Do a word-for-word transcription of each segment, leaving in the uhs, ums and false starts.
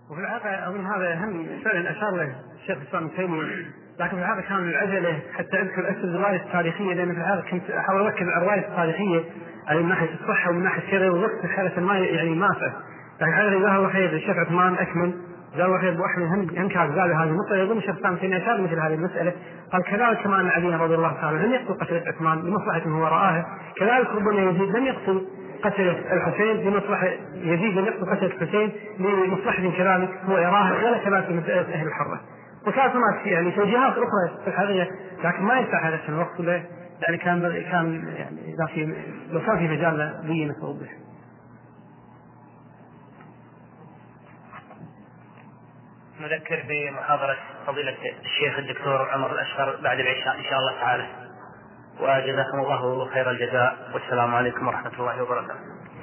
وفي الحقيقة أظن هذا أهم فعلا أشار له الشيخ الإسلام ابن تيمية، لكن في الحقيقة كان من العجلة حتى أذكر أسس الرواية التاريخية، لأن في الحقيقة كنت أحاول أركز على الرواية التاريخية على من ناحية الصحة ومن ناحية كذا، والوقت حالة ما يعني ما فيه. لكن هذا جزاه الله خير الشيخ عثمان أكمل، جزاه الله خير أبو أحمد هم هم كان زاد هذه النقطة. يظن الشيخ الإسلام ابن تيمية أشار مثل هذه المسألة، قال كذلك كما أن علي رضي الله تعالى لم يقتل قتلة عثمان لمصلحة هو رآها، كذلك ربما يزيد لم يقتل قتل الحسين لمصلحة يزيد لم يقتل قتل الحسين لمصلحة كذلك هو يراها، ولا كذلك مسألة أهل الحرة. وكانت هناك يعني توجيهات أخرى في الحقيقة، لكن ما يسع هذا الوقت له، يعني كان كان يعني إذا في لو كان في مجال بينة توضح. نذكر بمحاضرة فضيلة الشيخ الدكتور عمر الأشقر بعد العشاء إن شاء الله تعالى، وجزاكم الله خير الجزاء، والسلام عليكم ورحمة الله وبركاته.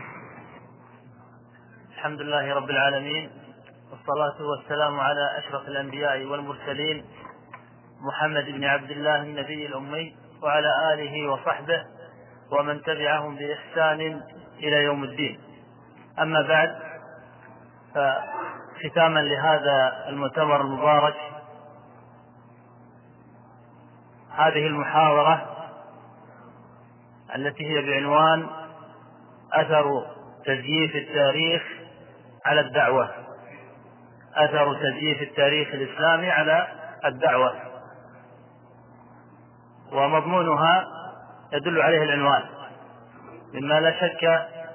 الحمد لله رب العالمين، والصلاة والسلام على أشرف الأنبياء والمرسلين محمد بن عبد الله النبي الأمي، وعلى آله وصحبه ومن تبعهم بإحسان إلى يوم الدين. أما بعد، فختاما لهذا المؤتمر المبارك، هذه المحاضرة التي هي بعنوان أثر تزييف التاريخ على الدعوة، أثر تزييف التاريخ الإسلامي على الدعوة، ومضمونها يدل عليه العنوان، مما لا شك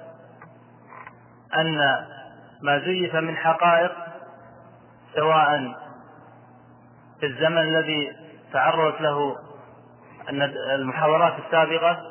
أن ما زيف من حقائق سواء في الزمن الذي تعرضت له المحاضرات السابقة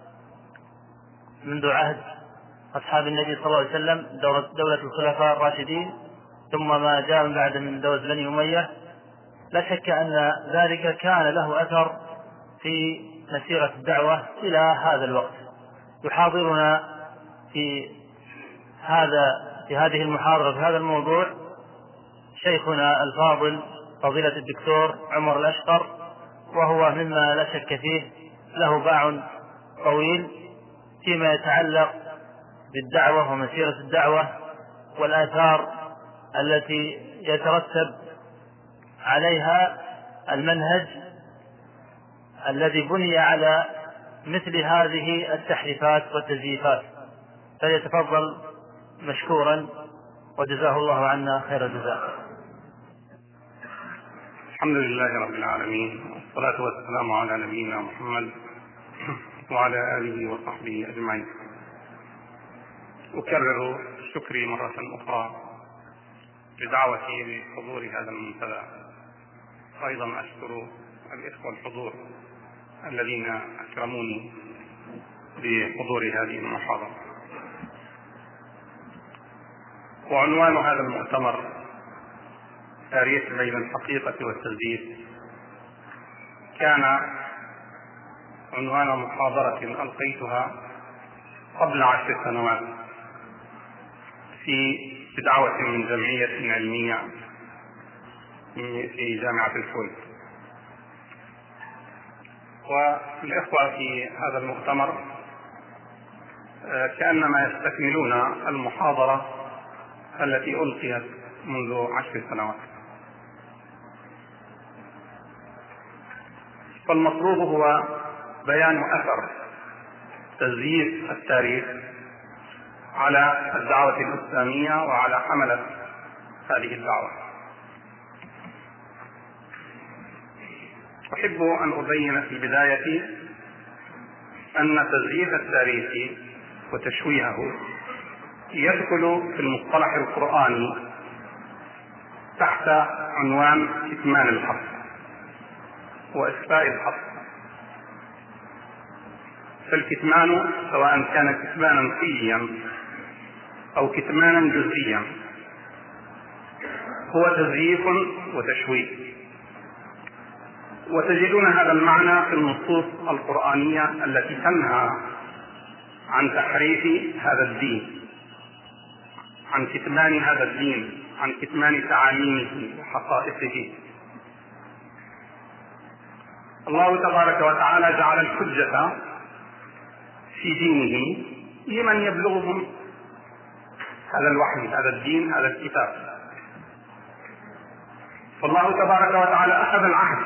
منذ عهد أصحاب النبي صلى الله عليه وسلم دولة الخلفاء الراشدين، ثم ما جاء من بعد من دولة بني أمية، لا شك أن ذلك كان له أثر في مسيرة الدعوة إلى هذا الوقت. يحاضرنا في هذا في هذه المحاضرة في هذا الموضوع شيخنا الفاضل فضيلة الدكتور عمر الأشقر، وهو مما لا شك فيه له باع طويل فيما يتعلق بالدعوة ومسيرة الدعوة والآثار التي يترتب عليها المنهج الذي بني على مثل هذه التحريفات والتزييفات. فليتفضل مشكورا وجزاه الله عنا خير الجزاء. الحمد لله رب العالمين، والصلاة والسلام على نبينا محمد وعلى آله وصحبه أجمعين. أكرر شكري مرة أخرى بدعوتي لحضور هذا المنتدى، وأيضا أشكر الإخوة الحضور الذين أكرموني بحضور هذه المحاضرة. وعنوان هذا المؤتمر تاريخ بين الحقيقة والتزييف كان عنوان محاضرة ألقيتها قبل عشر سنوات في دعوة من جمعية علمية في جامعة الكويت. والإخوة في هذا المؤتمر كأنما يستكملون المحاضرة التي ألقيت منذ عشر سنوات. فالمطلوب هو بيان أثر تزييف التاريخ على الدعوة الإسلامية وعلى حملة هذه الدعوة. أحب أن أبين في البداية أن تزييف التاريخ وتشويهه يدخل في المصطلح القرآني تحت عنوان كتمان الحق وإخفاء الحق. فالكتمان سواء كان كتمانا كليا أو كتمانا جزئيا هو تزييف وتشويه، وتجدون هذا المعنى في النصوص القرآنية التي تنهى عن تحريف هذا الدين، عن كتمان هذا الدين، عن كتمان تعاليمه وحقائقه. الله تبارك وتعالى جعل الحجة في دينه لمن يبلغهم هذا الوحي، هذا الدين، هذا الكتاب. فالله تبارك وتعالى أخذ العهد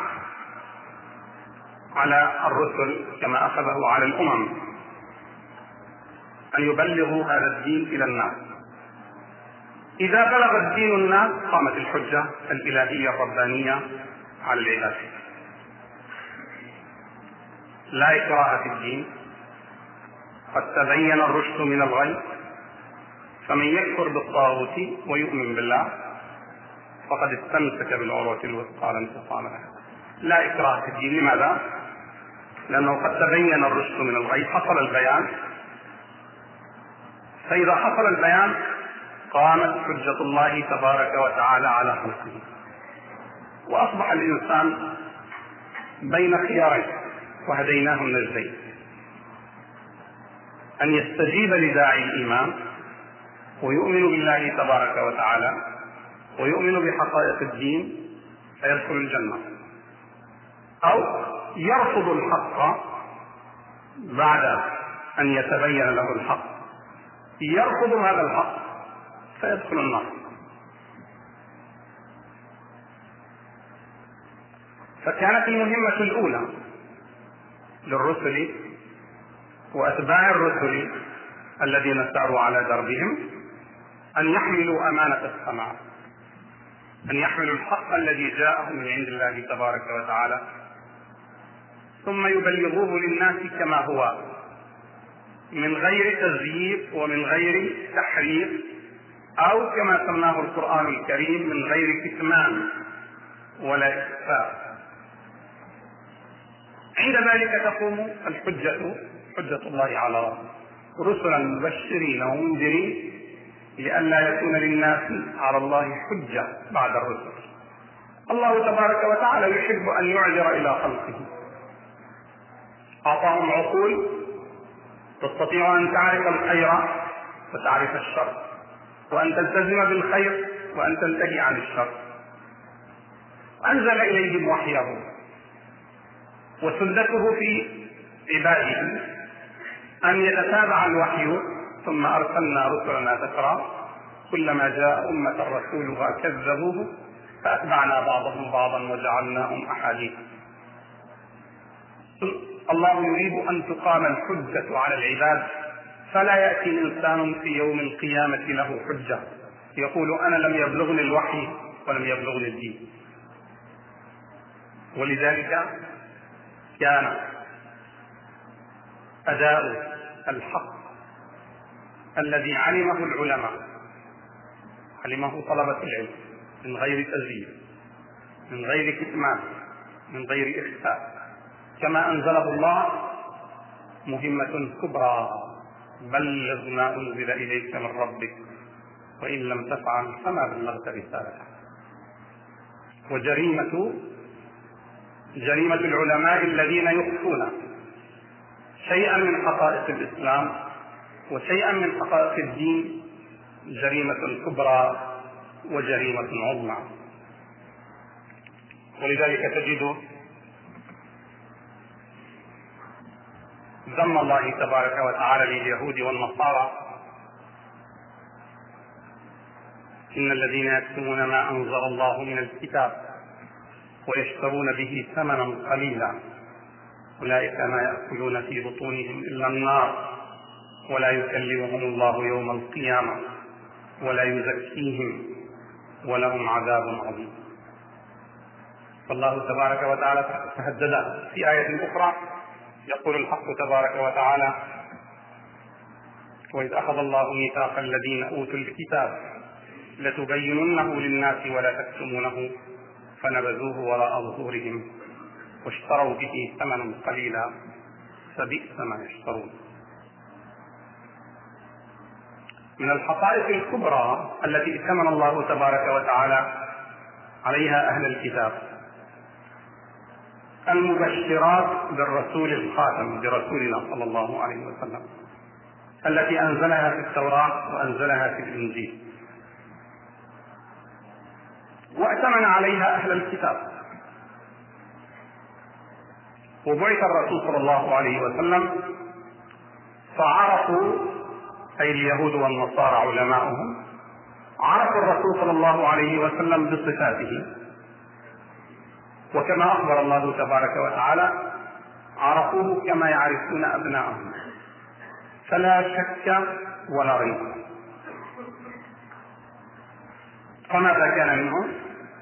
على الرسل كما أخذه على الأمم أن يبلغوا هذا الدين إلى الناس. إذا بلغ الدين الناس قامت الحجة الإلهية الربانية على العباد. لا إكراه في الدين، قد تبين الرشد من الغي، فمن يكفر بالطاغوت ويؤمن بالله فقد استمسك بالعروة الوثقى لا انفصام لها. لا إكراه في الدين. لماذا؟ لأنه قد تبين الرشد من الغي، حصل البيان. فإذا حصل البيان قامت حجة الله تبارك وتعالى على خلقه، وأصبح الإنسان بين خيارين وهديناه النجدين: أن يستجيب لداعي الإيمان ويؤمن بالله تبارك وتعالى ويؤمن بحقائق الدين فيدخل الجنة، أو يرفض الحق بعد أن يتبين له الحق، يرفض هذا الحق فيدخل النار. فكانت المهمة الأولى للرسل وأتباع الرسل الذين ساروا على دربهم أن يحملوا أمانة السماء، أن يحملوا الحق الذي جاءهم من عند الله تبارك وتعالى، ثم يبلغوه للناس كما هو، من غير تزييف ومن غير تحريف، أو كما سماه القرآن الكريم من غير كتمان ولا إخفاء. عند ذلك تقوم الحجة، حجة الله على رسلا مبشرين ومنذرين لئلا يكون للناس على الله حجة بعد الرسل. الله تبارك وتعالى يحب أن يعذر إلى خلقه، أعطاهم عقول تستطيع أن تعرف الخير وتعرف الشر، وأن تلتزم بالخير وأن تنتهي عن الشر. أنزل إليهم وحيه، وسنته في عباده أن يتتابع الوحي، ثم أرسلنا رسلنا تترى كلما جاء أمة رسولها كذبوه فأتبعنا بعضهم بعضا وجعلناهم أحاديث. الله يريد أن تقام الحجة على العباد، فلا يأتي إنسان في يوم القيامة له حجة يقول أنا لم يبلغني الوحي ولم يبلغني الدين. ولذلك كان أداء الحق الذي علمه العلماء، علمه طلبة العلم من غير تزييف، من غير كتمان، من غير إخفاء، كما أنزله الله، مهمة كبرى: بلغ ما أنزل إليك من ربك وإن لم تفعل فما بلغت رسالته. وجريمة جريمة العلماء الذين يخفون شيئا من حقائق الإسلام وشيئا من حقائق الدين جريمة كبرى وجريمة عظمى. ولذلك تجد ذم الله تبارك وتعالى لليهود والنصارى: إن الذين يكتمون ما أنزل الله من الكتاب ويشترون به ثمنا قليلا أولئك ما يأكلون في بطونهم إلا النار ولا يكلمهم الله يوم القيامة ولا يزكيهم ولهم عذاب عظيم. فالله تبارك وتعالى تهدد في آية أخرى، يقول الحق تبارك وتعالى: وإذ أخذ الله ميثاق الذين أوتوا الكتاب لتبيننه للناس ولا تكتمونه فنبذوه وراء ظهورهم واشتروا به ثمنا قليلا فبئس ما يشترون. من الحقائق الكبرى التي ائتمن الله تبارك وتعالى عليها أهل الكتاب المبشرات بالرسول الخاتم، برسولنا صلى الله عليه وسلم، التي أنزلها في التوراة وأنزلها في الإنجيل، وأتمن عليها أهل الكتاب. وبعث الرسول صلى الله عليه وسلم فعرفوا، أي اليهود والنصارى علماؤهم، عرفوا الرسول صلى الله عليه وسلم بصفاته وكما أخبر الله تبارك وتعالى عرفوه كما يعرفون أبناءهم، فلا شك ولا ريب. فماذا كان منهم؟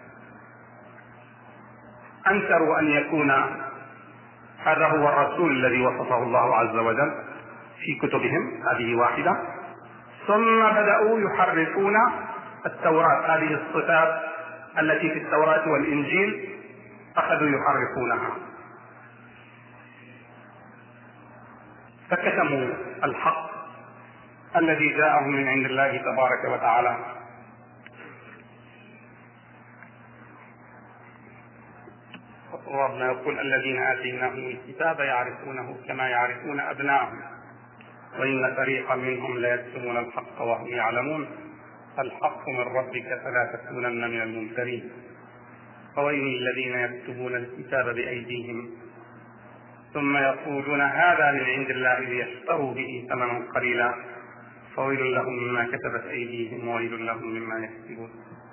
أنكروا أن يكون هذا هو الرسول الذي وصفه الله عز وجل في كتبهم، هذه واحدة. ثم بدأوا يحرفون التوراة، هذه الصفات التي في التوراة والإنجيل أخذوا يحرفونها، فكتموا الحق الذي جاءهم من عند الله تبارك وتعالى. ربنا يقول الذين آتيناهم الكتاب يعرفونه كما يعرفون أبناءهم وإن فريقا منهم ليكتمون الحق وهم يعلمون الحق من ربك فلا تكونن من الممترين. فويل للذين يكتبون الكتاب بأيديهم ثم يقولون هذا من عند الله ليشتروا به ثمنا قليلا فويل لهم مما كتبت أيديهم وويل لهم مما يكسبون.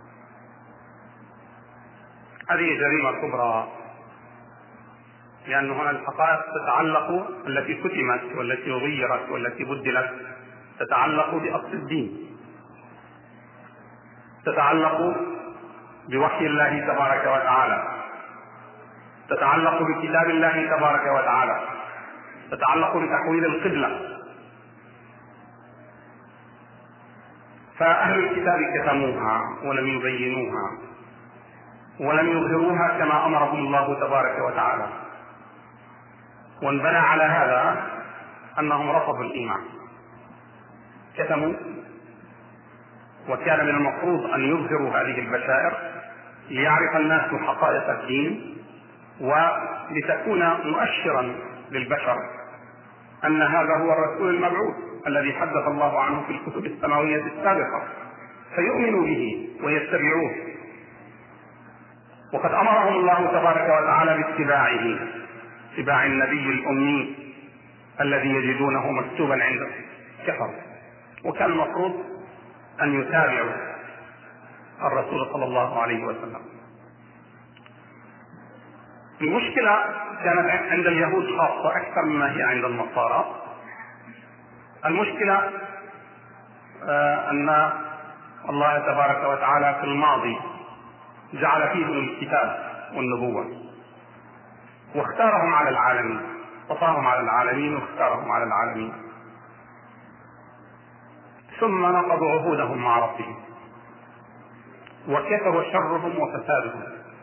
هذه جريمة كبرى، لأن هنا الحقائق تتعلق التي كتمت والتي غيرت والتي بدلت تتعلق بأصل الدين، تتعلق بوحي الله تبارك وتعالى، تتعلق بكتاب الله تبارك وتعالى، تتعلق بتحويل القبلة. فأهل الكتاب كتموها ولم يبينوها ولم يظهروها كما أمرهم الله تبارك وتعالى، وانبنى على هذا أنهم رفضوا الإيمان، كتموا. وكان من المفروض أن يظهروا هذه البشائر ليعرف الناس حقائق الدين ولتكون مؤشرا للبشر أن هذا هو الرسول المبعوث الذي حدث الله عنه في الكتب السماوية السابقة، فيؤمنوا به ويتبعوه. وقد أمرهم الله تبارك وتعالى باتباعه، اتباع النبي الأمي الذي يجدونه مكتوبا عند كفر، وكان المفروض أن يتابعوا الرسول صلى الله عليه وسلم. المشكلة كانت عند اليهود خاصة أكثر مما هي عند النصارى. المشكلة أن الله تبارك وتعالى في الماضي جعل فيهم الكتاب والنبوة واختارهم على العالمين، اصطفاهم على العالمين واختارهم على العالمين، ثم نقضوا عهودهم مع ربهم وكثر شرهم وفسادهم،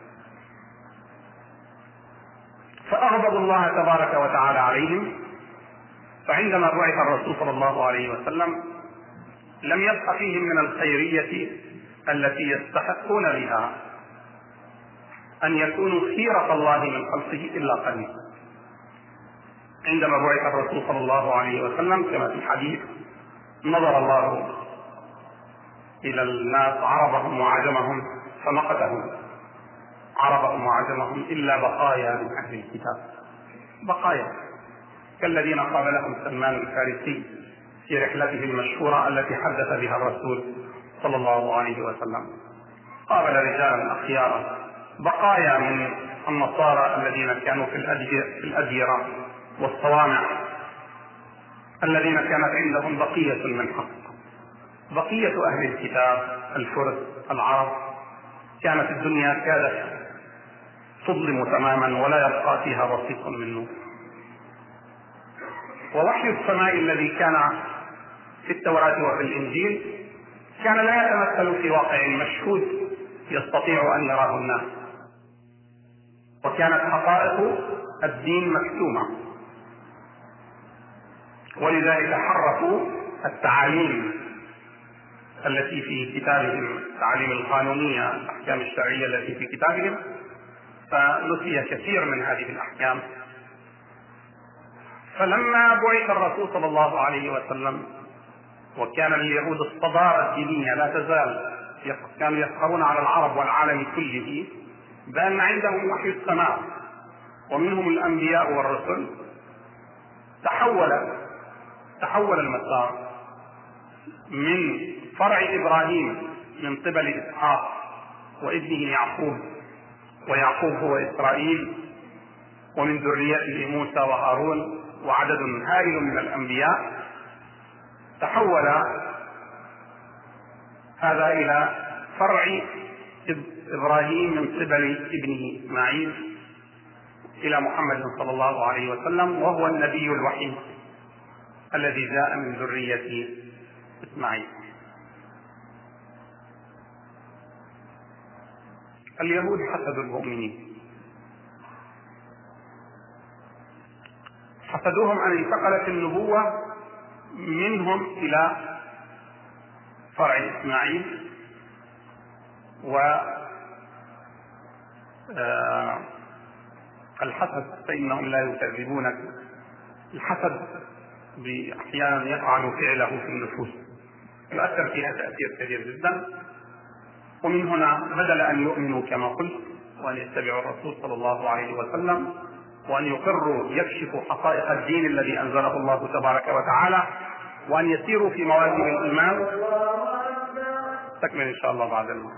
فأغضبوا الله تبارك وتعالى عليهم. فعندما بعث الرسول صلى الله عليه وسلم لم يبق فيهم من الخيرية التي يستحقون بها أن يكونوا خيرة الله من خلقه إلا قليل. عندما بعث الرسول صلى الله عليه وسلم كما في الحديث نظر الله إلى الناس عربهم وعجمهم فمقتهم، عربهم وعجمهم إلا بقايا من أهل الكتاب، بقايا كالذين قابلهم سلمان الفارسي في رحلته المشهورة التي حدث بها الرسول صلى الله عليه وسلم. قابل رجالا أخيارا، بقايا من النصارى الذين كانوا في الأديرة والصوامع، الذين كانت عندهم بقية من حق، بقية أهل الكتاب الفرس العرب. كانت الدنيا كادت تظلم تماما ولا يبقى فيها رصيد من نور. ووحي السماء الذي كان في التوراة وفي الإنجيل كان لا يتمثل في واقع مشهود يستطيع أن يراه الناس، وكانت حقائق الدين مكتومة، ولذلك حرفوا التعاليم التي في كتابهم، التعاليم القانونية، الأحكام الشرعية التي في كتابهم، فنسي كثير من هذه الأحكام. فلما بعث الرسول صلى الله عليه وسلم وكان لليهود الصدارة الدينية لا تزال، كانوا يفخرون على العرب والعالم كله بأن عندهم وحي السماء ومنهم الأنبياء والرسل، تحول تحول المسار من فرع إبراهيم من قبل إسحاق وابنه يعقوب ويعقوب هو إسرائيل، ومن ذريته موسى وهارون وعدد هائل من الأنبياء. تحول هذا إلى فرع إبراهيم من قبل ابنه إسماعيل إلى محمد صلى الله عليه وسلم، وهو النبي الوحيد الذي جاء من ذرية إسماعيل. اليهود حسدوا المؤمنين، حسدوهم أن انتقلت النبوة منهم إلى فرع إسماعيل، والحسد فإنهم لا يكذبونك. الحسد أحيانا يفعل فعله في النفوس، يؤثر فيها تأثير كبير جدا. ومن هنا بدل أن يؤمنوا كما قلت وأن يتبعوا الرسول صلى الله عليه وسلم وأن يقروا يكشفوا حقائق الدين الذي أنزله الله تبارك وتعالى وأن يسيروا في مواسم الإيمان. تكمل إن شاء الله بعد الموت.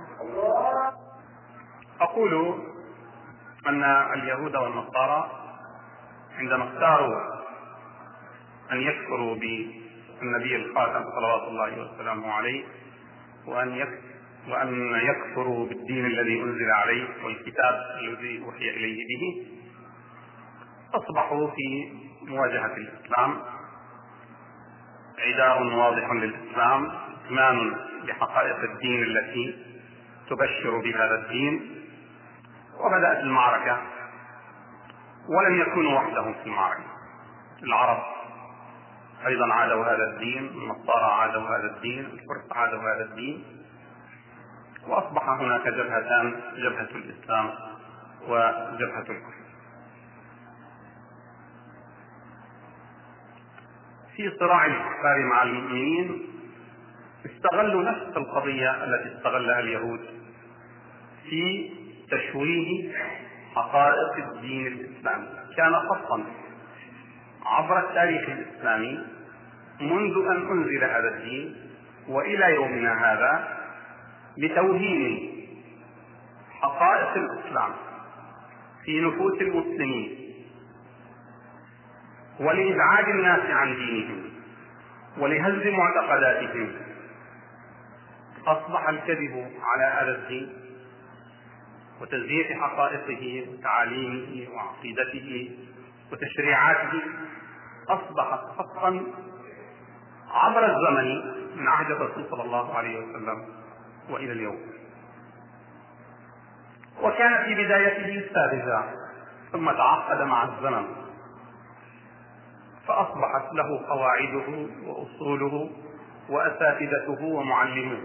أقول أن اليهود والنصارى عندما اختاروا أن يكفروا بالنبي الخاتم صلوات الله وسلامه عليه وأن وأن يكفروا بالدين الذي أنزل عليه والكتاب الذي أوحي إليه به، أصبحوا في مواجهة الإسلام عداء واضح للإسلام، إتمام بحقائق الدين التي تبشر بهذا الدين. وبدأت المعركة، ولم يكونوا وحدهم في المعركة. العرب أيضا عادوا هذا الدين، النصارى عادوا هذا الدين، الفرس عادوا هذا الدين، وأصبح هناك جبهتان، جبهة الإسلام وجبهة الكفر. في صراع الكفار مع المؤمنين استغلوا نفس القضية التي استغلها اليهود في تشويه حقائق الدين الإسلامي. كان خطا عبر التاريخ الإسلامي منذ أن أنزل هذا الدين وإلى يومنا هذا لتوهين حقائق الإسلام في نفوس المسلمين ولإبعاد الناس عن دينهم ولهز معتقداتهم. أصبح الكذب على هذا الدين وتزييف حقائقه وتعاليمه وعقيدته وتشريعاته أصبح خطا عبر الزمن من عهد الرسول صلى الله عليه وسلم وإلى اليوم. وكان في بدايته ساذجا ثم تعقد مع الزمن فأصبحت له قواعده وأصوله وأساتذته ومعلموه.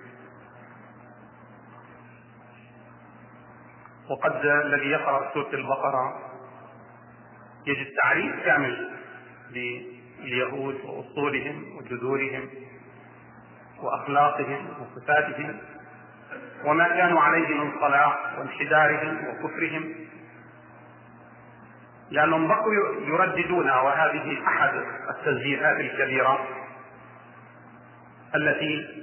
وقد الذي يقرأ سورة البقرة يجد تعريف كامل لليهود وأصولهم وجذورهم وأخلاقهم وصفاتهم وما كانوا عليه من صلاح وانحدارهم وكفرهم، لأنهم بقوا يرددون، وهذه أحد التسجيلات الكبيرة التي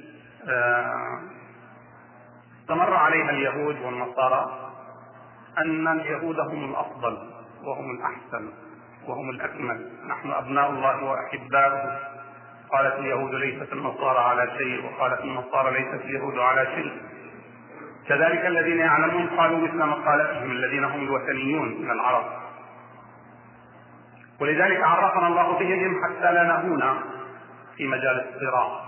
استمر عليها اليهود والنصارى، أن اليهود هم الأفضل وهم الأحسن وهم الأكمل، نحن أبناء الله وأحباؤه. قالت اليهود ليست النصارى على شيء، وقالت النصارى ليست اليهود على شيء. كذلك الذين يعلمون قالوا مثل مقالتهم الذين هم الوثنيون من العرب. ولذلك عرفنا الله بهم حتى لا نهونا في مجال الصراع،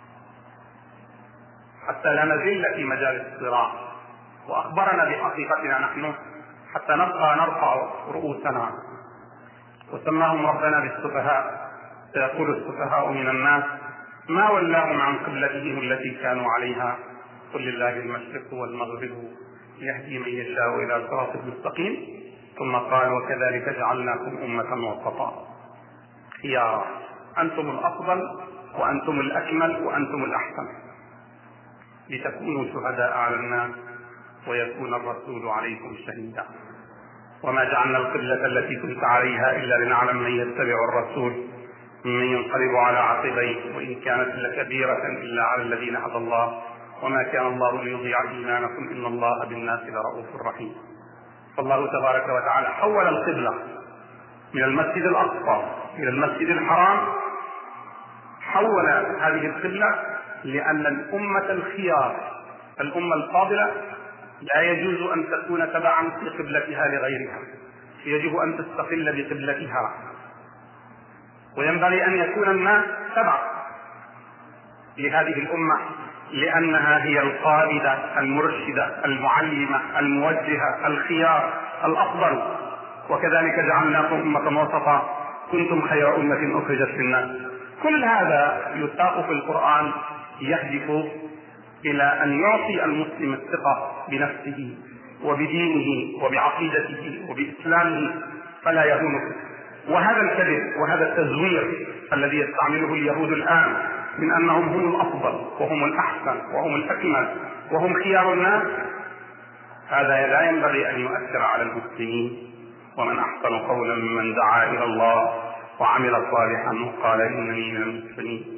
حتى لا نزل في مجال الصراع، وأخبرنا بحقيقتنا نحن حتى نبقى نرفع رؤوسنا. وسماهم ربنا بالسفهاء، سيقول السفهاء من الناس ما ولاهم عن قبلتهم التي كانوا عليها قل لله المشرق والمغرب يهدي من يشاء إلى صراط مستقيم. ثم قال وكذلك جعلناكم أمة وسطا خيارا، أنتم الأفضل وأنتم الأكمل وأنتم الأحسن، لتكونوا شهداء على الناس ويكون الرسول عليكم شهيدا. وما جعلنا القبلة التي كنت عليها إلا لنعلم من يتبع الرسول ممن ينقلب على عقبيه وإن كانت لكبيرة إلا على الذين هدى الله وما كان الله ليضيع إيمانكم إن الله بالناس لرؤوف رحيم. فالله تبارك وتعالى حول القبلة من المسجد الأقصى إلى المسجد الحرام، حول هذه القبلة لأن الأمة الخيار، الأمة الفاضلة، لا يجوز أن تكون تبعا في قبلتها لغيرها، يجب أن تستقل بقبلتها، وينبغي أن يكون الناس تبع لهذه الأمة لأنها هي القائدة المرشدة المعلمة الموجهة الخيار الأفضل. وكذلك جعلناكم أمة وسطا كنتم خير أمة أخرجت للناس. كل هذا يساق في القرآن يهدف إلى أن يعطي المسلم الثقة بنفسه وبدينه وبعقيدته وبإسلامه فلا يهون. وهذا الكذب وهذا التزوير الذي يستعمله اليهود الآن من أنهم هم الأفضل وهم الأحسن وهم الأكمل وهم خيار الناس، هذا لا ينبغي أن يؤثر على المسلمين. ومن أحسن قولا ممن دعا إلى الله وعمل صالحا وقال إنني من المسلمين.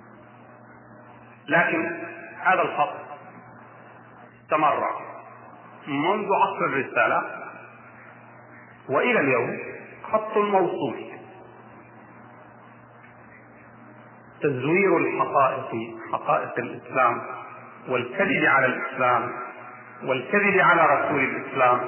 لكن هذا الخط استمر منذ عصر الرسالة وإلى اليوم، خط موصول، تزوير الحقائق، حقائق الإسلام، والكذب على الإسلام والكذب على رسول الإسلام.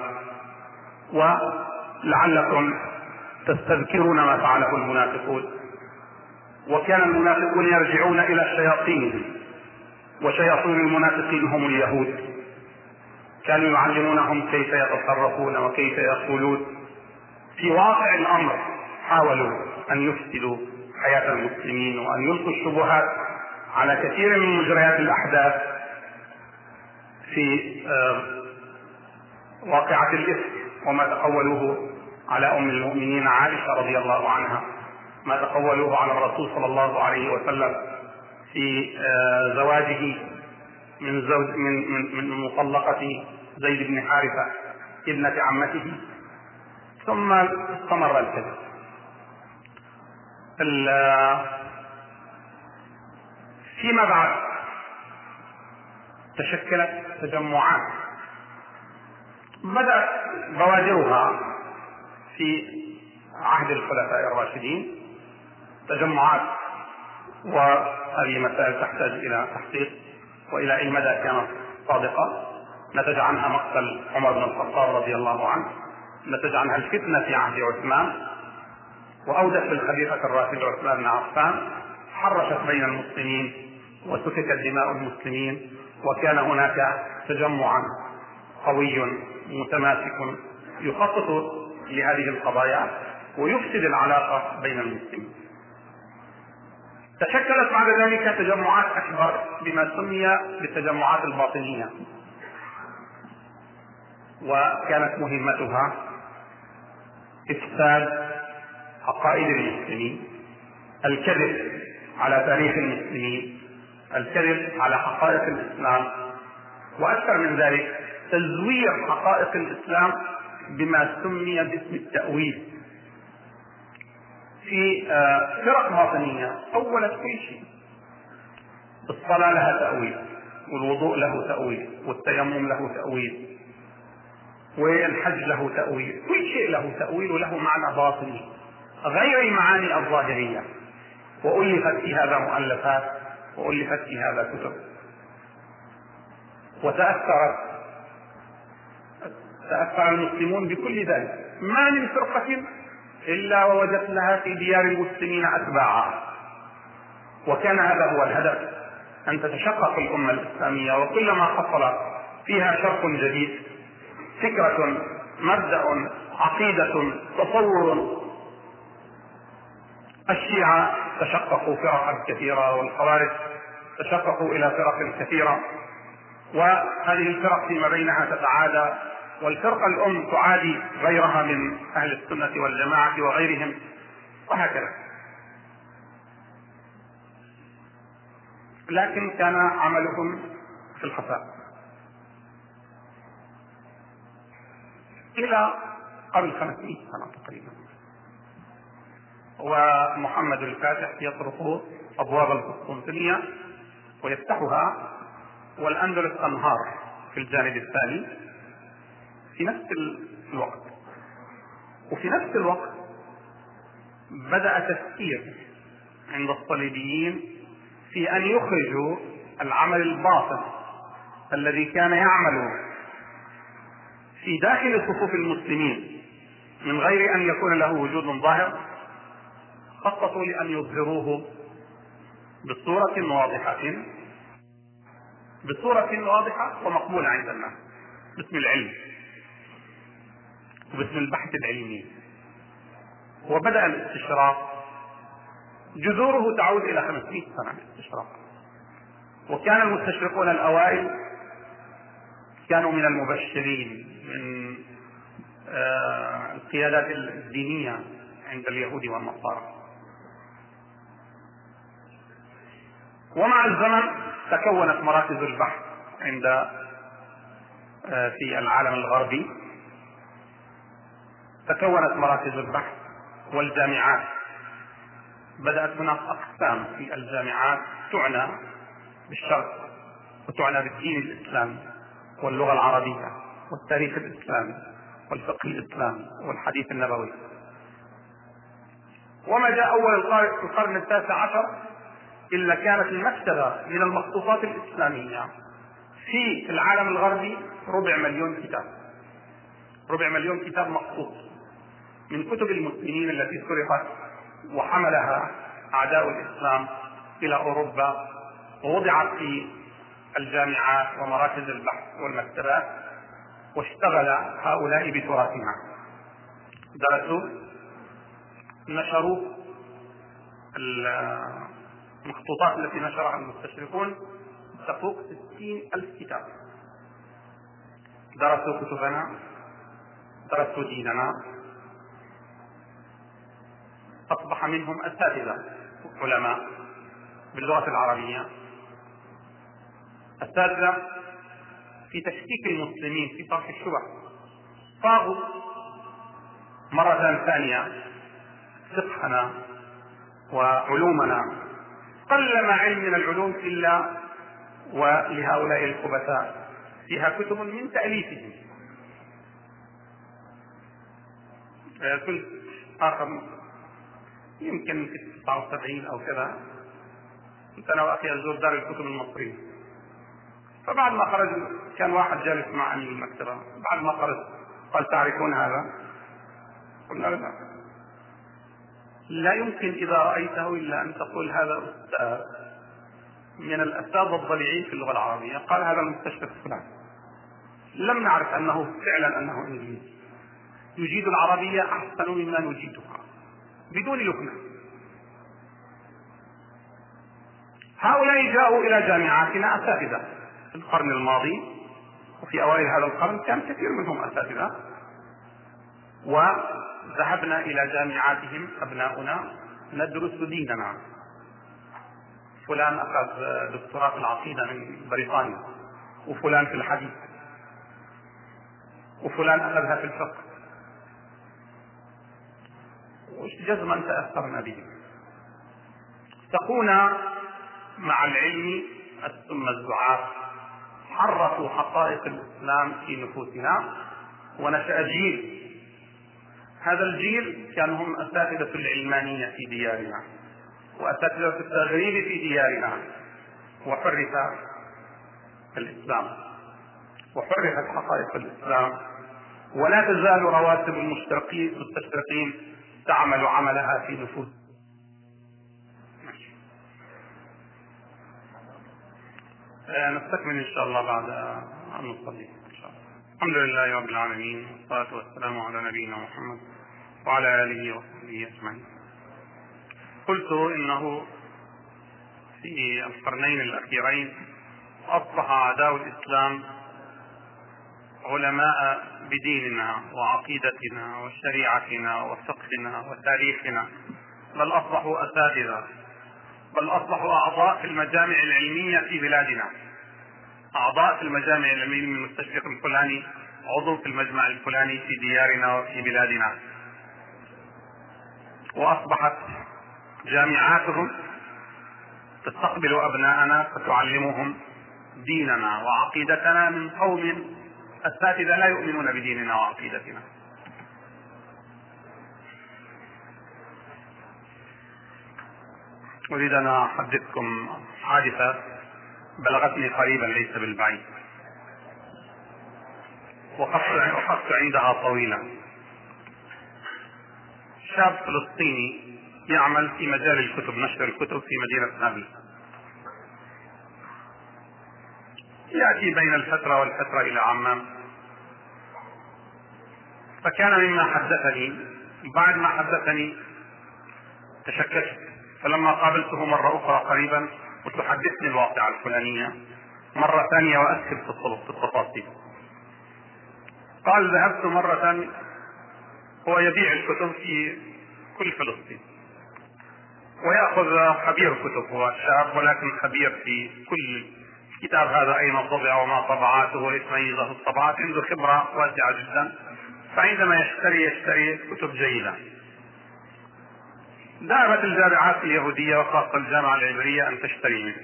ولعلكم تستذكرون ما فعله المنافقون، وكان المنافقون يرجعون إلى الشياطين، وشياطين المنافقين هم اليهود، كانوا يعلمونهم كيف يتصرفون وكيف يقولون. في واقع الأمر حاولوا أن يفسدوا حياة المسلمين وأن يلقوا الشبهات على كثير من مجريات الأحداث في واقعة الإفك، وما تقولوه على أم المؤمنين عائشة رضي الله عنها، ما تقولوه على الرسول صلى الله عليه وسلم في زواجه من زوج من من, من مطلقة زيد بن حارثة ابنة عمته، ثم استمر الكذب. فيما بعد تشكلت تجمعات بدأت بوادرها في عهد الخلفاء الراشدين، تجمعات، وهذه مسائل تحتاج إلى تحقيق وإلى أي مدى كانت صادقة. نتج عنها مقتل عمر بن الخطاب رضي الله عنه، نتج عنها الفتنة في عهد عثمان، وأودت بالخليفة الراشد عثمان بن عفان، حرشت بين المسلمين وسفكت دماء المسلمين، وكان هناك تجمعا قوي متماسك يخطط لهذه القضايا ويفسد العلاقة بين المسلمين. تشكلت بعد ذلك تجمعات أكبر بما سمي بالتجمعات الباطنية، وكانت مهمتها إفساد عقائد المسلمين، الكذب على تاريخ المسلمين، الكذب على حقائق الإسلام، وأكثر من ذلك تزوير حقائق الإسلام بما سمي باسم التأويل. في فرق باطنية أولت كل شيء، الصلاة لها تأويل، والوضوء له تأويل، والتيمم له تأويل، والحج له تأويل، كل شيء له تأويل وله معنى باطني غير المعاني الظاهرية. وألفت في هذا مؤلفات، وألفت في هذا كتب، وتأثرت تأثر المسلمون بكل ذلك. ما من فرقة إلا ووجدت لها في ديار المسلمين أتباعها، وكان هذا هو الهدف، أن تتشقق الأمة الإسلامية، وكلما حصل فيها شرق جديد، فكرة، مبدأ، عقيدة، تصور. الشيعة تشققوا فرقا كثيرة، والخوارج تشققوا إلى فرق كثيرة، وهذه الفرق فيما بينها تتعادى، والفرقة الأم تعادي غيرها من أهل السنة والجماعة وغيرهم، وهكذا. لكن كان عملهم في الخفاء إلى قبل خمسمائة سنة تقريبا، ومحمد الفاتح يطرق أبواب القسطنطينية ويفتحها، والأندلس تنهار في الجانب الثاني في نفس الوقت. وفي نفس الوقت بدأ تفكير عند الصليبيين في أن يخرجوا العمل الباطل الذي كان يعمل في داخل صفوف المسلمين من غير أن يكون له وجود ظاهر، خططوا لأن يظهروه بصورة واضحة بصورة واضحة ومقبولة عند الناس باسم العلم وباسم البحث العلمي. وبدأ الاستشراق، جذوره تعود إلى خمسمائة سنة الاستشراق، وكان المستشرقون الأوائل كانوا من المبشرين من آه القيادات الدينية عند اليهود والنصارى. ومع الزمن تكونت مراكز البحث عند آه في العالم الغربي، تكونت مراكز البحث والجامعات. بدأت هناك أقسام في الجامعات تعنى بالشرق وتعنى بالدين الإسلامي واللغة العربية والتاريخ الإسلامي والفقه الإسلامي والحديث النبوي. وما جاء أول القرن التاسع عشر إلا كانت المكتبة من المخطوطات الإسلامية في العالم الغربي ربع مليون كتاب، ربع مليون كتاب مخطوط من كتب المسلمين التي سرقت وحملها أعداء الإسلام إلى أوروبا ووضعت في الجامعات ومراكز البحث والمكتبات، واشتغل هؤلاء بتراثنا، درسوا نشروا المخطوطات التي نشرها المستشرقون تفوق ستين ألف كتاب. درسوا كتبنا، درسوا ديننا، أصبح منهم أساتذة علماء باللغة العربية، أساتذة في تشكيك المسلمين في طرح الشبه. صاغوا مرة ثانية فقهنا وعلومنا. قلما علم من العلوم إلا ولهؤلاء الخبثاء فيها كتب من تأليفهم. كنت آخر يمكن في تسعة وسبعين أو كذا كنت أنا وأخي أزور دار الكتب المصرية، فبعد ما خرج كان واحد جالس مع أمين المكتبة، بعد ما خرج قال: تعرفون هذا؟ قلنا: لا. لا يمكن إذا رأيته إلا أن تقول هذا أستاذ من الأساتذة الضليعين في اللغة العربية. قال: هذا المستشرق فلان. لم نعرف أنه فعلا أنه إنجليزي يجيد العربية أحسن مما نجيدها بدون لكنة. هؤلاء جاءوا إلى جامعاتنا أساتذة في القرن الماضي، وفي أوائل هذا القرن كان كثير منهم أساتذة، وذهبنا إلى جامعاتهم أبناؤنا ندرس ديننا. فلان أخذ دكتوراه في العقيدة من بريطانيا، وفلان في الحديث، وفلان أخذها في الفقه، جزما تأثرنا به. سقونا مع العلم السم الزعاف، حرفوا حقائق الإسلام في نفوسنا، ونشأ جيل. هذا الجيل كانوا هم أساتذة العلمانية في ديارنا وأساتذة التغريب في ديارنا، وحرف الإسلام وحرفت حقائق الإسلام، ولا تزال رواتب المستشرقين تعمل عملها في نفوس. نستكمل إن شاء الله بعد أن نصلي إن شاء الله. الحمد لله رب العالمين، والصلاة والسلام على نبينا محمد وعلى آله وصحبه أجمعين. قلت إنه في القرنين الأخيرين أصبح أعداء الإسلام علماء بديننا وعقيدتنا وشريعتنا وفقهنا وتاريخنا، بل أصبحوا أساتذة، بل أصبحوا أعضاء في المجامع العلمية في بلادنا، أعضاء في المجامع العلمية من المستشرق الفلاني عضو في المجمع الفلاني في ديارنا وفي بلادنا. وأصبحت جامعاتهم تستقبل أبناءنا فتعلمهم ديننا وعقيدتنا من قوم أساتذة لا يؤمنون بديننا وعقيدتنا. أريد أن أحدثكم حادثة بلغتني قريبا ليس بالبعيد، وقفت عندها طويلا. شاب فلسطيني يعمل في مجال الكتب، نشر الكتب في مدينة نابلس، يأتي بين الفترة والفترة إلى عمان. فكان مما حدثني، بعد ما حدثني تشككت، فلما قابلته مرة أخرى قريبا قلت له حدثني الواقعة الفلانية مرة ثانية وأسكت في التفاصيل. قال ذهبت مرة، هو يبيع الكتب في كل فلسطين ويأخذ خبير كتب، هو شاب ولكن خبير في كل كتاب، هذا أين طبع وما طبعاته وإيش ميزه الطبعات، عنده خبرة واسعة جدا. فعندما يشتري يشتري كتب جيدة. دعمت الجامعات اليهودية وخاصة الجامعة العبرية أن تشتري منه.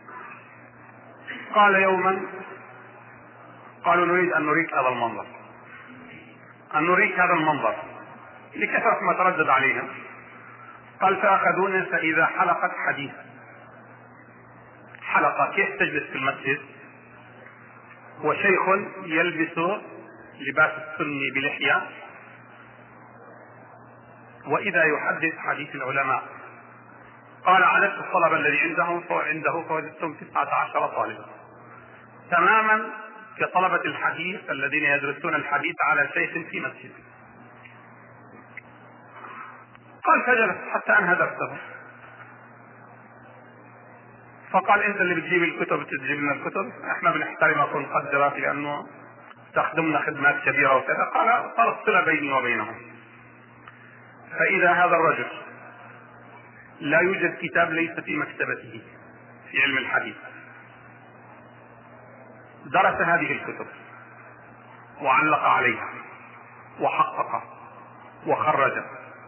قال يوما، قالوا نريد أن نريك هذا المنظر، أن نريك هذا المنظر لكثرة ما تردد عليهم. قال فأخذوني فإذا حلقة حديث، حلقة كيف تجلس في المسجد وشيخ يلبس لباس السني بلحية، وإذا يحدث حديث العلماء. قال عددت الطلبة الذي عندهم عنده فوجدتهم تسعة عشر طالبا، تماما كطلبة الحديث الذين يدرسون الحديث على شيخ في مسجد. قال فجلس حتى أنهى درسه. فقال أنت اللي بتجيب الكتب تجيب لنا الكتب، احنا بنحترمك ونقدرك لأنه تخدمنا خدمات كبيرة وكذا. قال صارت صلة بيني وبينهم. فإذا هذا الرجل لا يوجد كتاب ليس في مكتبته في علم الحديث، درس هذه الكتب وعلق عليها وحقق وخرج.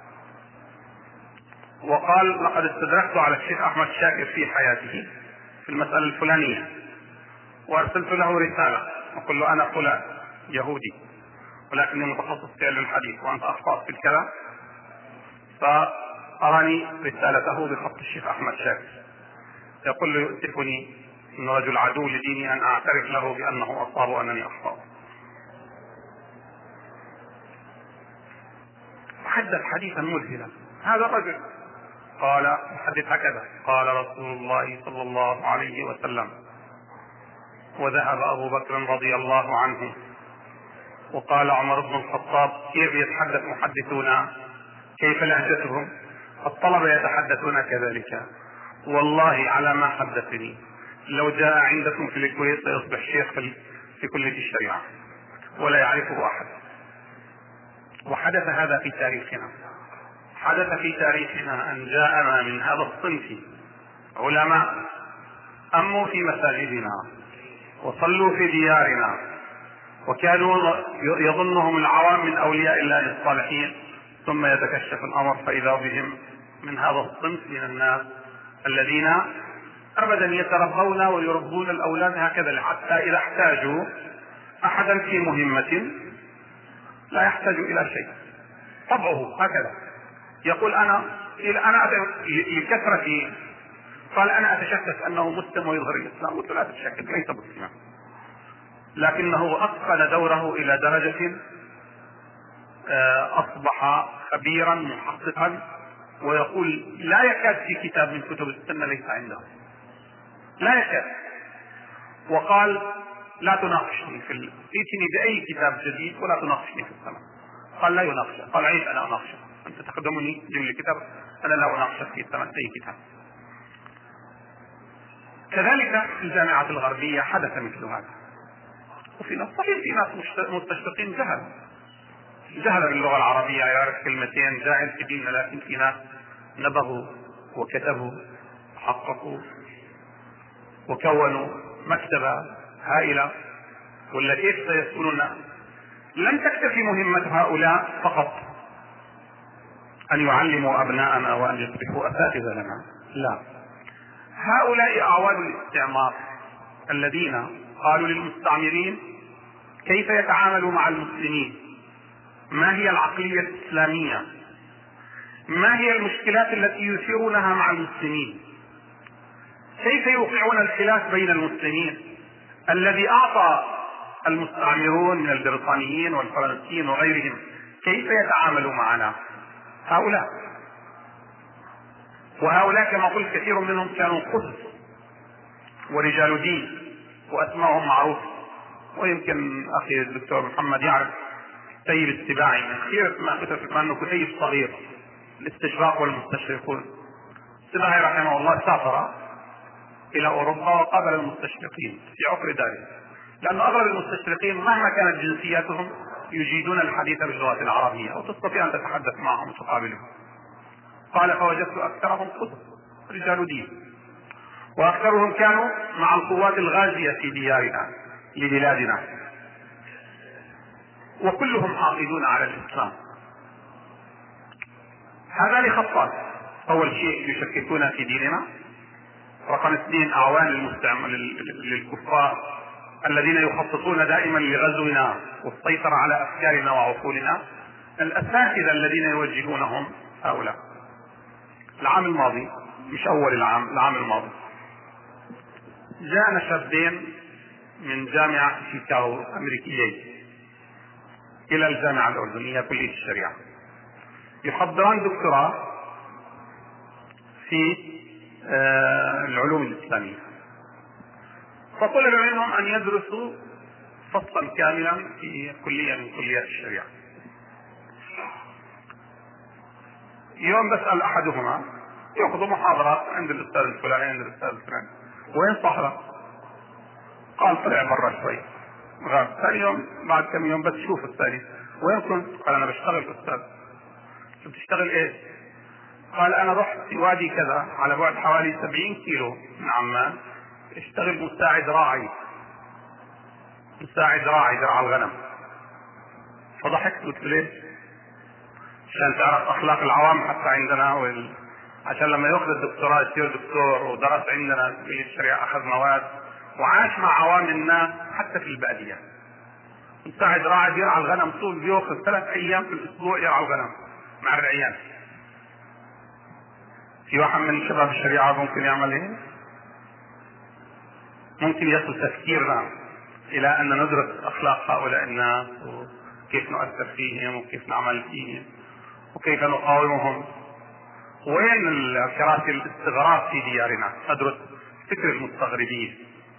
وقال لقد استدركت على الشيخ أحمد شاكر في حياته في المسألة الفلانية، وأرسلت له رسالة أقول له أنا فلان يهودي ولكني متخصص في علم الحديث وأنت أخطأت في الكلام، فأراني رسالته بخط الشيخ أحمد شاكر يقول له يؤسفني أن رجل عدو لديني أن أعترف له بأنه أصاب وأنني أخطأ. حدث حديثا مذهلا. هذا الرجل قال حدث هكذا: قال رسول الله صلى الله عليه وسلم، وذهب أبو بكر رضي الله عنه، وقال عمر بن الخطاب. كيف يتحدث محدثون؟ كيف لهجتهم؟ الطلبة يتحدثون كذلك. والله على ما حدثني لو جاء عندكم في الكويت سيصبح شيخ في كلية الشريعة ولا يعرفه أحد. وحدث هذا في تاريخنا، حدث في تاريخنا أن جاءنا من هذا الصنف علماء أموا في مساجدنا وصلوا في ديارنا، وكانوا يظنهم العوام من أولياء الله الصالحين، ثم يتكشف الأمر فإذا بهم من هذا الصنف من الناس الذين أبدا يتربون ويربون الأولاد هكذا، حتى إذا احتاجوا أحدا في مهمة لا يحتاج إلى شيء، طبعه هكذا يقول أنا أنا لكثرة، قال أنا أتشكك أنه مسلم ويظهر الإسلام. قلت لا تتشكك، ليس مسلما، لكنه أتقن دوره إلى درجة أصبح خبيرا محققا، ويقول لا يكاد في كتاب من كتب السنة ليس عنده، لا يكاد. وقال لا تناقشني في ال... ائتني بأي كتاب جديد ولا تناقشني في السنة. قال لا يناقش، قال عيب أنا أناقشك، أنت تخدمني جيب لي كتاب، أنا لا أناقشك في السنة أي كتاب. كذلك في الجامعات الغربية حدث مثل هذا. وفي ناس صحيح في ناس مستشرقين جهل جهل باللغة العربية، يعرف كلمتين جاهل في ديننا، لكن في ناس نبغوا وكتبوا وحققوا وكونوا مكتبة هائلة. ولا كيف سيكونون؟ لن تكتفي مهمة هؤلاء فقط أن يعلموا أبناءنا وأن يصبحوا أساتذة لنا، لا، هؤلاء أعوان الاستعمار الذين قالوا للمستعمرين كيف يتعاملوا مع المسلمين، ما هي العقلية الإسلامية، ما هي المشكلات التي يثيرونها مع المسلمين؟ كيف يوقعون الخلاف بين المسلمين الذي أعطى المستعمرون من البريطانيين والفرنسيين وغيرهم؟ كيف يتعاملوا معنا هؤلاء؟ وهؤلاء كما قلت كثير منهم كانوا قدس ورجال دين وأسمائهم معروفة، ويمكن أخي الدكتور محمد يعرف كتيب السباعي من خير ما كتب أنه كتيب صغير الاستشراق والمستشرقون. السباعي رحمه الله سافر إلى أوروبا وقابل المستشرقين في عقر داره، لأن أغلب المستشرقين مهما كانت جنسياتهم يجيدون الحديث باللغة العربية وتستطيع أن تتحدث معهم وتقابلهم. قال فوجدت أكثرهم قدس رجال دين، وأكثرهم كانوا مع القوات الغازية في ديارنا لبلادنا، وكلهم حاقدون على الإسلام. هذان خطان: أول شيء يشككون في ديننا، رقم اثنين أعوان المستعمر للكفار الذين يخططون دائما لغزونا والسيطرة على أفكارنا وعقولنا، الأساتذة الذين يوجهونهم هؤلاء. العام الماضي، مش أول العام، العام الماضي جاءنا شابين من جامعة شيكاغو أمريكيين إلى الجامعة الأردنية كلية الشريعة، يحضران دكتوراه في آه العلوم الإسلامية، فطلب منهم أن يدرسوا فصلا كاملا في كلية من كليات الشريعة. يوم بسأل أحدهما يأخذ محاضرات عند الأستاذ الفلاني عند الأستاذ الفلاني، وين صاحبه؟ قال طلع برا شوي غاب. ثاني يوم بعد كم يوم بس شوف الثاني، وين كنت؟ قال أنا بشتغل أستاذ. بتشتغل إيش؟ قال أنا رحت في وادي كذا على بعد حوالي سبعين كيلو من عمان، اشتغل مساعد راعي، مساعد راعي درع الغنم. فضحكت قلت ليش؟ عشان تعرف أخلاق العوام حتى عندنا، وال... عشان لما يأخذ الدكتوراه يصير دكتور، ودرس عندنا في الشريعة أخذ مواد وعاش مع عوام الناس حتى في البادية. مساعد راعي يرعى الغنم طول، بيأخذ ثلاث أيام في الأسبوع يرعى الغنم مع الرعيان. في واحد من شباب الشريعة ممكن يعمل ايه؟ ممكن يصل تفكيرنا الى ان ندرس اخلاق هؤلاء الناس وكيف نؤثر فيهم وكيف نعمل فيهم وكيف نقاومهم. وين كراسي الاستغراب في ديارنا؟ ندرس فكر المستغربين،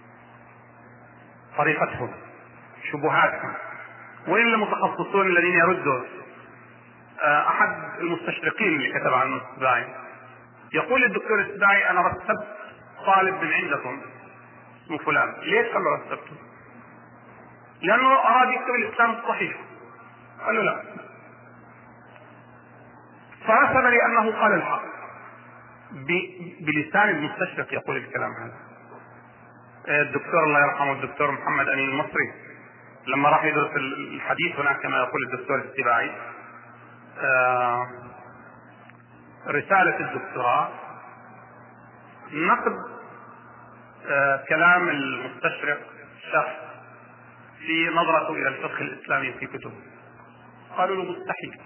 طريقتهم، شبهاتهم. وين المتخصصون الذين يردوا؟ احد المستشرقين اللي كتب عنه السباعي يقول الدكتور السباعي انا رتبت طالب من عندكم اسمه فلان. ليش قال له رتبته؟ لانه اراد يكتب الاسلام الصحيح. قال له لا، فرسب لانه قال الحق بلسان المستشرق. يقول الكلام هذا الدكتور الله يرحمه الدكتور محمد امين المصري لما راح يدرس الحديث هناك كما يقول الدكتور السباعي، آه رسالة الدكتوراه نقد آه كلام المستشرق الشخص في نظرته إلى الفقه الإسلامي في كتبه. قالوا له مستحيل.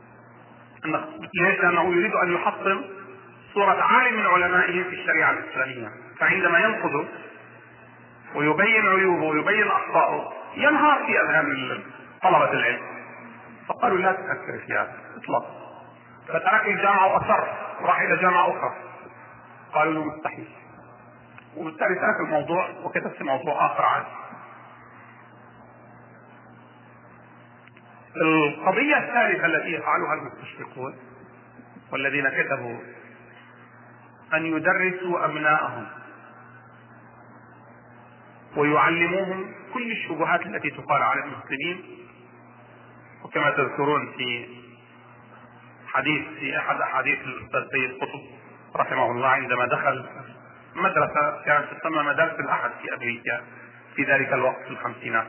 ليش؟ لأنه يريد أن يحطم صورة عالم من علمائه في الشريعة الإسلامية، فعندما ينقضه ويبين عيوبه ويبين أخطاءه ينهار في أذهان طلبة العلم. فقالوا لا تفكر في هذا إطلاقا. فترك الجامعة وأصر وراح إلى جامعة أخرى. قالوا له مستحيل. وبالتالي ترك الموضوع وكتب في موضوع آخر عادي. القضية الثالثة التي يفعلها المستشرقون والذين كتبوا أن يدرسوا أبنائهم ويعلموهم كل الشبهات التي تقال على المسلمين. وكما تذكرون في حديث في أحد أحاديث الأستاذ سيد قطب رحمه الله عندما دخل مدرسة كانت تسمى مدارس الأحد في أمريكا في ذلك الوقت في الخمسينات،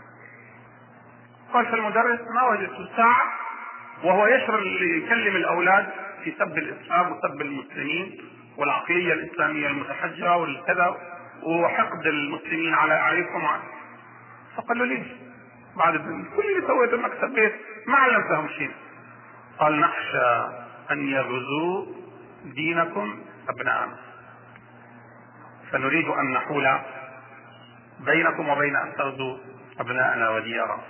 قال فالمدرس ما وجدت ساعة وهو يشر يكلم الأولاد في سب الإسلام وسب المسلمين والعقلية الإسلامية المتحجرة والكذا وحقد المسلمين على عليكم. فقال له ليش؟ بعد كل اللي سويته انك سبيت ما علمتهم شيء. قال نخشى أن يغزوا دينكم أبناءنا، فنريد أن نحول بينكم وبين أن تغزوا أبناءنا وديارنا.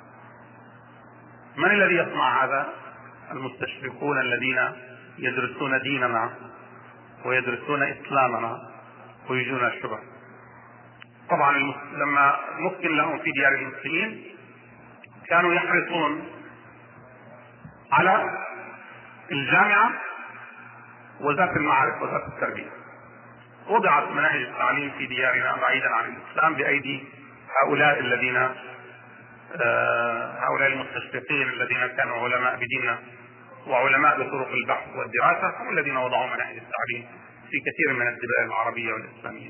من الذي يصنع هذا؟ المستشرقون الذين يدرسون ديننا ويدرسون إسلامنا ويجون الشبه. طبعا لما مكن لهم في ديار المسلمين كانوا يحرصون على الجامعة وزارة المعارف وزارة التربية. وضعت مناهج التعليم في ديارنا بعيدا عن الإسلام بأيدي هؤلاء الذين هؤلاء المستشرقين الذين كانوا علماء بديننا وعلماء بطرق البحث والدراسة، هم الذين وضعوا مناهج التعليم في كثير من الدول العربية والإسلامية.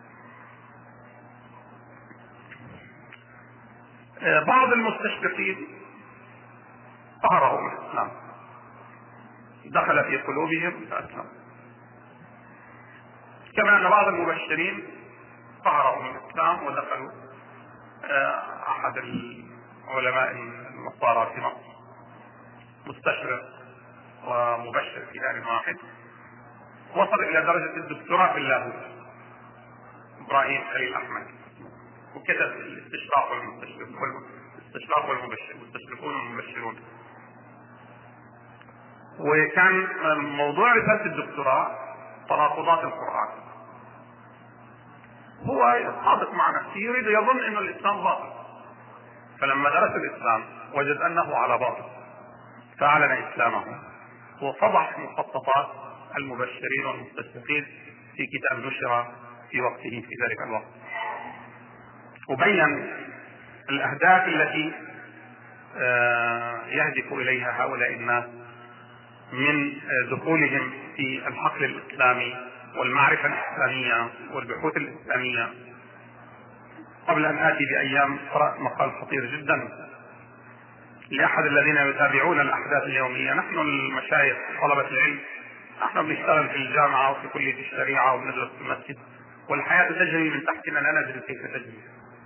بعض المستشرقين قهرهم الإسلام، دخل في قلوبهم فأسلموا، كما أن بعض المبشرين قهرهم الإسلام ودخلوا. أحد العلماء النصارى في مصر مستشرق ومبشر في آن واحد وصل إلى درجة الدكتوراه في اللاهوت، إبراهيم خليل أحمد، وكتب الاستشراق والاستشراق والمبشر المستشرقون والمبشرون. وكان موضوع رسالة الدكتوراه تناقضات القرآن. هو صادق مع نفسه، يريد يظن أن الإسلام باطل، فلما درس الإسلام وجد أنه على باطل فأعلن إسلامه وفضح مخططات المبشرين والمستشرقين في كتاب نشر في وقته في ذلك الوقت، وبين الأهداف التي يهدف إليها هؤلاء الناس من دخولهم في الحقل الإسلامي والمعرفة الإسلامية والبحوث الإسلامية. قبل أن آتي بأيام قرأت مقال خطير جدا لأحد الذين يتابعون الأحداث اليومية. نحن المشايخ طلبة العلم نحن بنشتغل في الجامعة وفي كلية الشريعة وبندرس في المسجد، والحياة تجري من تحتنا لا ندري كيف تجري.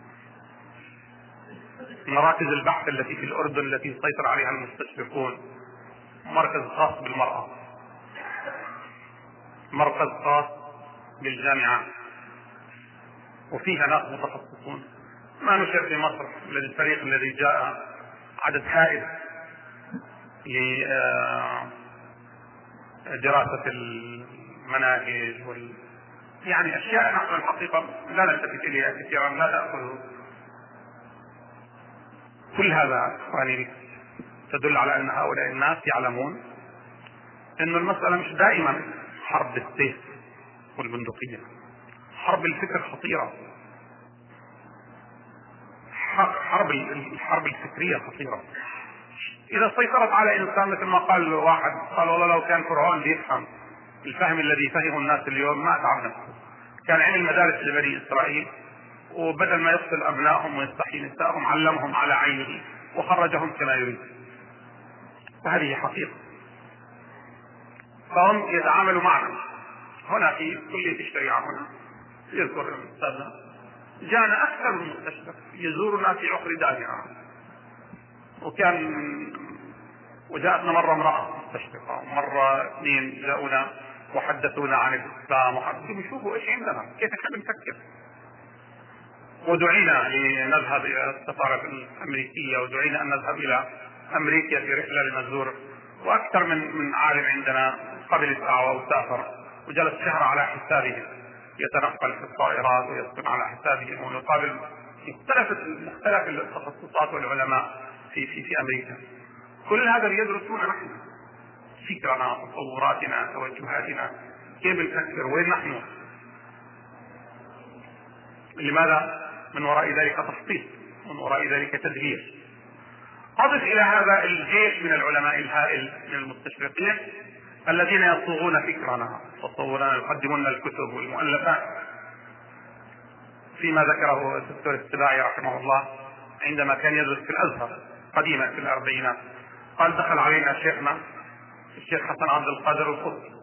مراكز البحث التي في الأردن التي يسيطر عليها المستشرقون مركز خاص بالمرأة، مركز خاص بالجامعة، وفيها ناس متخصصون. ما نشر في مصر للفريق الذي جاء عدد هائل لدراسة المناهج وال... يعني أشياء نحن الحقيقة لا نلتفت إليها كثيرا، لا تأخذ. كل هذا إخواني تدل على أن هؤلاء الناس يعلمون أن المسألة مش دائما حرب بالسيف والبندقية، حرب الفكر خطيرة، حرب الحرب الفكرية خطيرة. إذا سيطرت على إنسان مثل ما قال واحد، قال والله لو كان فرعون بيفهم الفهم الذي فهمه الناس اليوم ما تعب نفسه، كان عمل مدارس لبني إسرائيل وبدل ما يقتل أبنائهم ويستحيي نسائهم علمهم على عينه وخرجهم كما يريد. وهذه حقيقة. فهم يتعاملوا معنا هنا في كلية الشريعة. هنا يذكر أستاذنا جاءنا أكثر من مستشرق يزورنا في عقر دارنا، وكان وجاءتنا مرة امرأة مستشرقة، مرة اثنين جاءونا وحدثونا عن الإسلام وحدثوا يشوفوا إيش عندنا كيف نحن نفكر. ودعينا لنذهب إلى السفارة الأمريكية ودعينا أن نذهب إلى أمريكا في رحلة لنزور، وأكثر من من عالم عندنا قبل الدعوة وسافر وجلس شهر على حسابهم يتنقل في الطائرات ويسكن على حسابهم ويقابل مختلف مختلف التخصصات والعلماء في في في أمريكا. كل هذا ليدرسون نحن فكرنا تصوراتنا توجهاتنا كيف نفكر وين نحن. لماذا؟ من وراء ذلك تخطيط، من وراء ذلك تدبير. أضف إلى هذا الجيش من العلماء الهائل من المستشرقين الذين يصوغون فكرنا وتصورنا يقدمون الكتب والمؤلفات. فيما ذكره الدكتور السباعي رحمه الله عندما كان يدرس في الأزهر قديما في الأربعينات، قال دخل علينا شيخنا الشيخ حسن عبد القادر القطب